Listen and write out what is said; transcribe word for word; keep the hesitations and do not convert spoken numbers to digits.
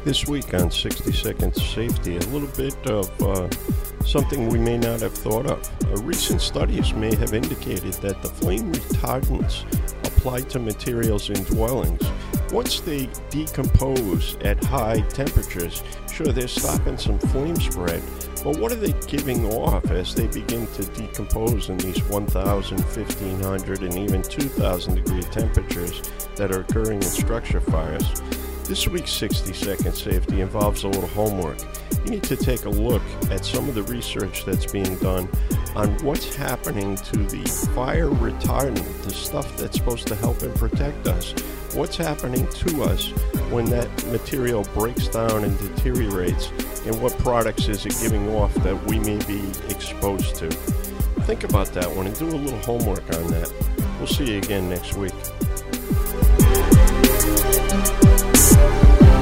This week on sixty Seconds Safety, a little bit of uh, something we may not have thought of. Uh, recent studies may have indicated that the flame retardants applied to materials in dwellings, once they decompose at high temperatures, sure, they're stopping some flame spread, but what are they giving off as they begin to decompose in these one thousand, fifteen hundred, and even two thousand degree temperatures that are occurring in structure fires? This week's sixty Second Safety involves a little homework. You need to take a look at some of the research that's being done on what's happening to the fire retardant, the stuff that's supposed to help and protect us. What's happening to us when that material breaks down and deteriorates, and what products is it giving off that we may be exposed to? Think about that one and do a little homework on that. We'll see you again next week.